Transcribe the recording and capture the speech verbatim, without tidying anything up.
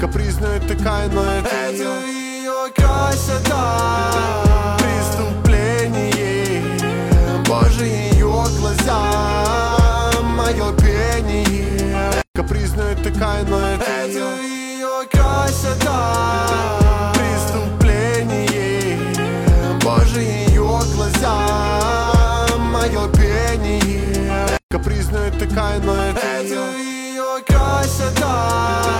Капризная такая, но это, это ее красота. Преступление, боже, ее глаза, мое пение. Капризная такая, но это, это ее красота. Преступление, боже, ее глаза, мое пение. Капризная такая, но это, это ее красота.